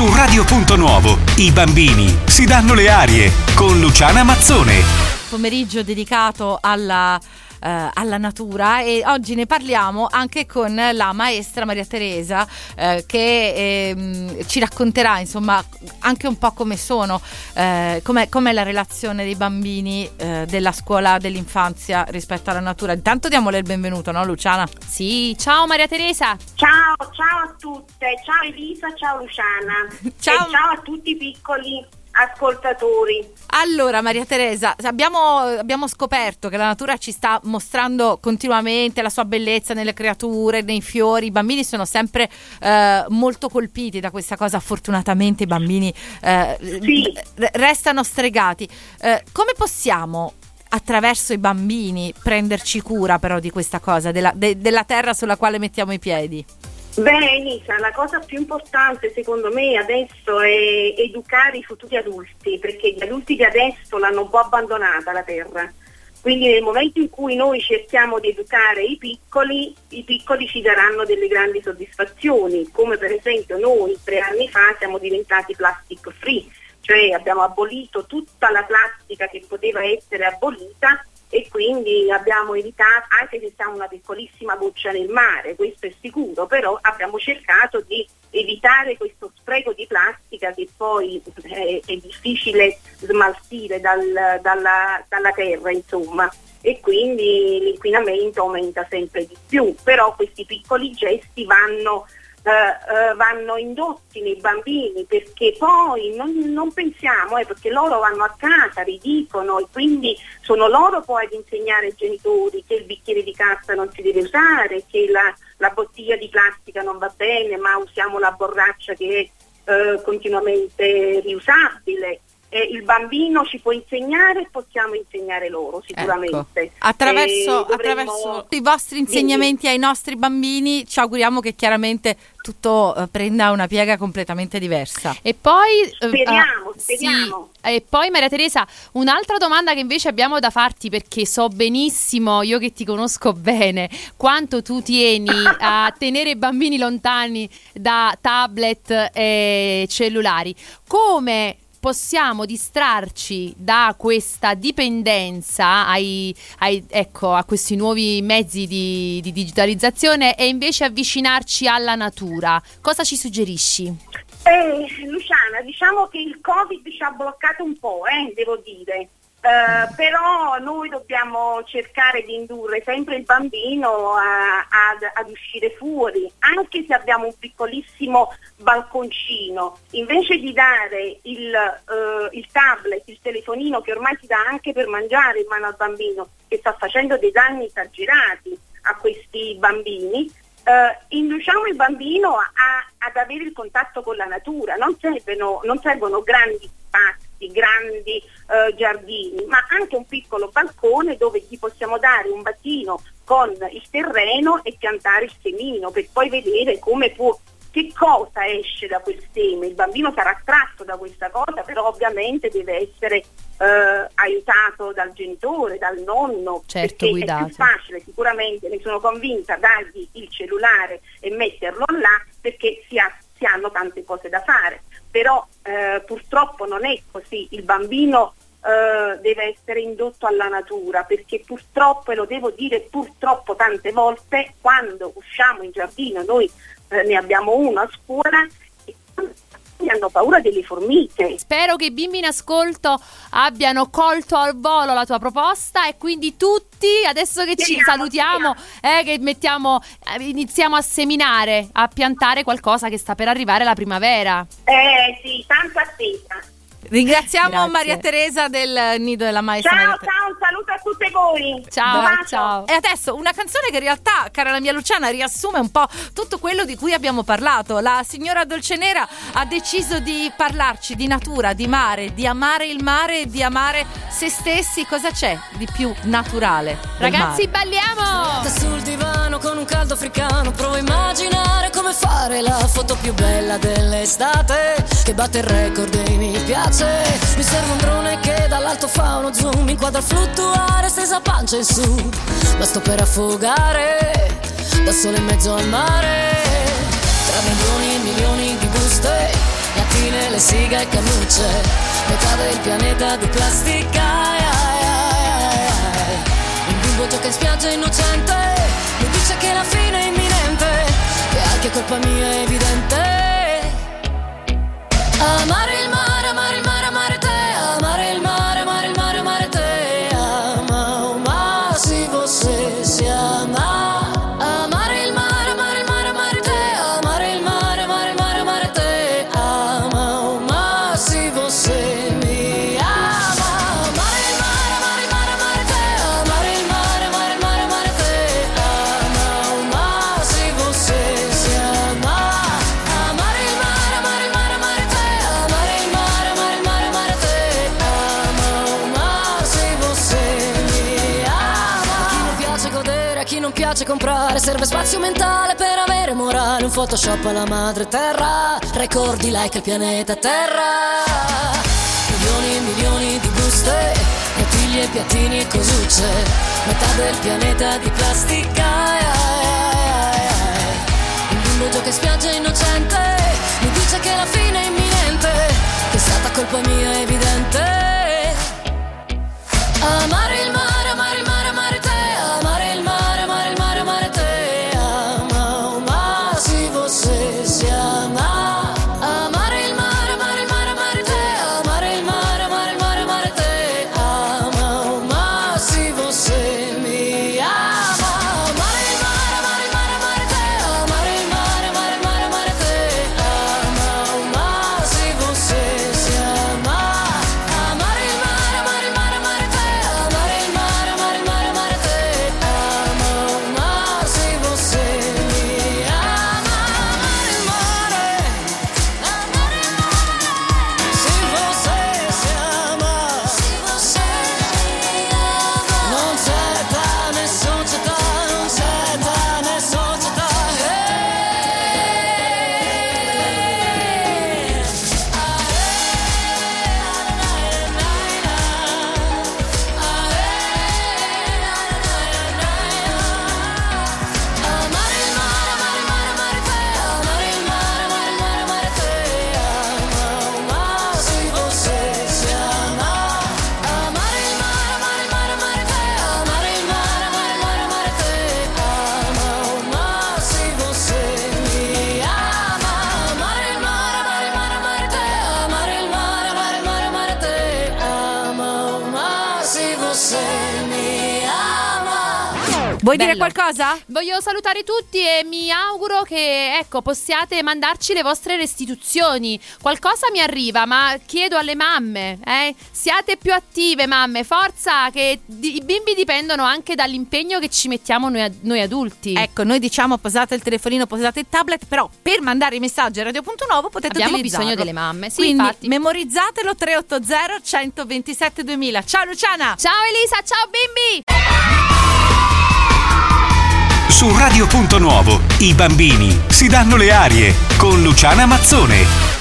Su Radio.Nuovo i bambini si danno le arie con Luciana Mazzone. Pomeriggio dedicato alla natura, e oggi ne parliamo anche con la maestra Maria Teresa che ci racconterà insomma anche un po' come com'è la relazione dei bambini della scuola dell'infanzia rispetto alla natura. Intanto diamole il benvenuto, no Luciana? Sì, ciao Maria Teresa. Ciao a tutte, ciao Elisa, ciao Luciana. Ciao. E ciao a tutti i piccoli ascoltatori. Allora Maria Teresa, abbiamo scoperto che la natura ci sta mostrando continuamente la sua bellezza nelle creature, nei fiori. I bambini sono sempre molto colpiti da questa cosa. Fortunatamente i bambini restano stregati. Come possiamo attraverso i bambini prenderci cura però di questa cosa, della terra sulla quale mettiamo i piedi? Beh Elisa, la cosa più importante secondo me adesso è educare i futuri adulti, perché gli adulti di adesso l'hanno un po' abbandonata la terra. Quindi nel momento in cui noi cerchiamo di educare i piccoli ci daranno delle grandi soddisfazioni, come per esempio noi 3 anni fa siamo diventati plastic free, cioè abbiamo abolito tutta la plastica che poteva essere abolita, e quindi abbiamo evitato, anche se siamo una piccolissima goccia nel mare, questo è sicuro, però abbiamo cercato di evitare questo spreco di plastica che poi è difficile smaltire dalla terra, insomma, e quindi l'inquinamento aumenta sempre di più. Però questi piccoli gesti vanno indotti nei bambini, perché poi non pensiamo, perché loro vanno a casa, ridicono, e quindi sono loro poi ad insegnare ai genitori che il bicchiere di carta non si deve usare, che la bottiglia di plastica non va bene, ma usiamo la borraccia che è continuamente riusabile. Il bambino ci può insegnare e possiamo insegnare loro sicuramente. Ecco. Attraverso i vostri insegnamenti ai nostri bambini ci auguriamo che chiaramente tutto prenda una piega completamente diversa. E poi speriamo. Sì. E poi Maria Teresa, un'altra domanda che invece abbiamo da farti, perché so benissimo, io che ti conosco bene, quanto tu tieni a tenere i bambini lontani da tablet e cellulari. Come possiamo distrarci da questa dipendenza a questi nuovi mezzi di digitalizzazione e invece avvicinarci alla natura? Cosa ci suggerisci? Luciana, diciamo che il Covid ci ha bloccato un po', devo dire. Però noi dobbiamo cercare di indurre sempre il bambino ad uscire fuori, anche se abbiamo un piccolissimo balconcino. Invece di dare il tablet, il telefonino, che ormai si dà anche per mangiare in mano al bambino, che sta facendo dei danni esagerati a questi bambini, induciamo il bambino ad avere il contatto con la natura. Non servono grandi spazi, grandi giardini, ma anche un piccolo balcone dove gli possiamo dare un bacino con il terreno e piantare il semino, per poi vedere che cosa esce da quel seme. Il bambino sarà attratto da questa cosa, però ovviamente deve essere aiutato dal genitore, dal nonno, certo, perché guidato. È più facile, sicuramente, ne sono convinta, dargli il cellulare e metterlo là, perché si hanno tante cose da fare. Però purtroppo non è così. Il bambino deve essere indotto alla natura, perché purtroppo, e lo devo dire purtroppo tante volte, quando usciamo in giardino, noi ne abbiamo uno a scuola, e hanno paura delle formiche. Spero che i bimbi in ascolto abbiano colto al volo la tua proposta, e quindi tutti, adesso che ci salutiamo, che iniziamo a seminare, a piantare qualcosa che sta per arrivare la primavera. Sì, tanta attesa. Ringraziamo Grazie. Maria Teresa del Nido della Maestra. Ciao, un saluto a tutte voi. Ciao. E adesso una canzone che in realtà, cara la mia Luciana, riassume un po' tutto quello di cui abbiamo parlato. La signora Dolcenera ha deciso di parlarci di natura, di mare, di amare il mare, di amare se stessi. Cosa c'è di più naturale? Ragazzi, balliamo! Sul divano con un caldo africano, provo a immaginare come fare la foto più bella dell'estate, che batte il record e mi piace. Mi serve un drone che dall'alto fa uno zoom, inquadra fluttuare stesa pancia in su, ma sto per affogare da solo in mezzo al mare, tra milioni e milioni di buste, siga e cannucce, metà del pianeta di plastica. Un bimbo gioca in spiaggia innocente, mi dice che la fine è imminente, che anche colpa mia è evidente. Amare il mare, amare il mare, amare te, amare il mare, amare il mare, amare te, ama, se você se ama. Amare il mare, amare il mare, amare te, amare il mare, amare il mare, amare te, ama, se você me ama. Amare il mare, amare il mare, amare te, amare il mare, amare il mare, amare te, ama, se você se ama. Amare il mare, amare il mare, amare te, amare il mare, amare il mare, amare te, ama, se você me ama. A chi non piace godere, a chi non piace comprare, serve spazio mentale per avere morale. Un Photoshop alla madre terra, record di like al pianeta Terra. Milioni e milioni di buste, bottiglie, piattini e cosucce, metà del pianeta di plastica. Un bimbo gioca in spiaggia innocente, mi dice che la fine è imminente, che è stata colpa mia evidente. Amare il mare, amare il mare, amare te, amare il mare, amare il mare, amare te, ama, se você se ama. Amare il mare, amare il mare, amare te, amare il mare, amare il mare, amare te, ama, se você me ama. Amare il mare, amare il mare, amare te, amare il mare, amare il mare, amare te, ama, se você se ama. Amare il mare, amare il mare, amare te, amare il mare, amare il mare, amare te, ama, se você me ama. Amare il mare, amare il mare, se você se ama. Non c'è età né società, non c'è età né società. Amare il mare, amare il mare, amare te, amare il mare, amare il mare, amare te, ama, se você se ama. Amare il mare, amare il mare, amare te, amare il mare, amare il mare, amare te, ama, se você me ama. Amare il mare, amare il mare, amare te, amare il mare, amare il mare, amare te, ama, se você me ama. Vuoi dire Bello. qualcosa? Voglio salutare tutti e mi auguro che, ecco, possiate mandarci le vostre restituzioni. Qualcosa mi arriva, ma chiedo alle mamme, siate più attive, mamme, forza, che i bimbi dipendono anche dall'impegno che ci mettiamo noi adulti. Ecco, noi diciamo posate il telefonino, posate il tablet, però per mandare i messaggi a Radio Punto Nuovo potete Abbiamo utilizzarlo. bisogno delle mamme. Sì, Quindi infatti. memorizzatelo, 380 127 2000. Ciao Luciana! Ciao Elisa, ciao bimbi! Su Radio Punto Nuovo i bambini si danno le arie con Luciana Mazzone.